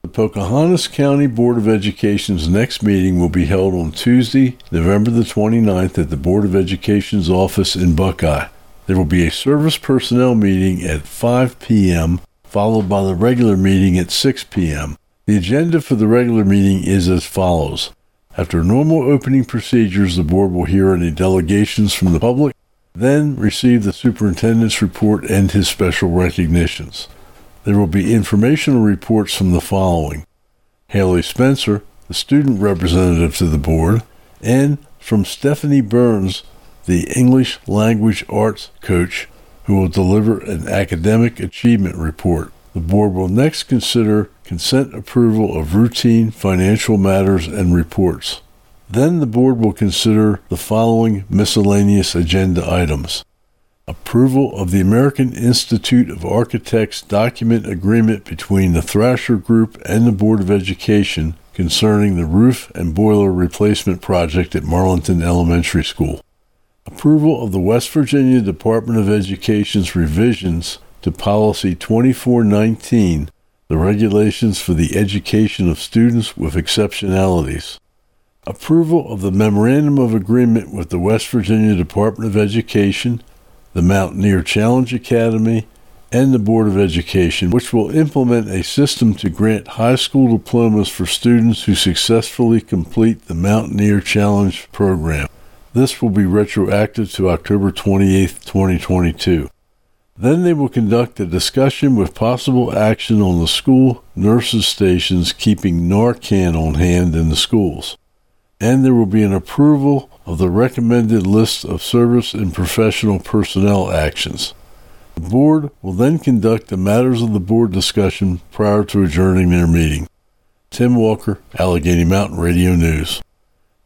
The Pocahontas County Board of Education's next meeting will be held on Tuesday, November the 29th at the Board of Education's office in Buckeye. There will be a service personnel meeting at 5 p.m., followed by the regular meeting at 6 p.m. The agenda for the regular meeting is as follows. After normal opening procedures, the board will hear any delegations from the public, then receive the superintendent's report and his special recognitions. There will be informational reports from the following: Haley Spencer, the student representative to the board, and from Stephanie Burns, the English Language Arts coach, who will deliver an academic achievement report. The board will next consider consent approval of routine financial matters and reports. Then the board will consider the following miscellaneous agenda items: approval of the American Institute of Architects document agreement between the Thrasher Group and the Board of Education concerning the roof and boiler replacement project at Marlinton Elementary School. Approval of the West Virginia Department of Education's revisions to Policy 2419, the regulations for the education of students with exceptionalities. Approval of the Memorandum of Agreement with the West Virginia Department of Education, the Mountaineer Challenge Academy, and the Board of Education, which will implement a system to grant high school diplomas for students who successfully complete the Mountaineer Challenge program. This will be retroactive to October 28, 2022. Then they will conduct a discussion with possible action on the school nurses' stations keeping Narcan on hand in the schools. And there will be an approval of the recommended list of service and professional personnel actions. The board will then conduct the matters of the board discussion prior to adjourning their meeting. Tim Walker, Allegheny Mountain Radio News.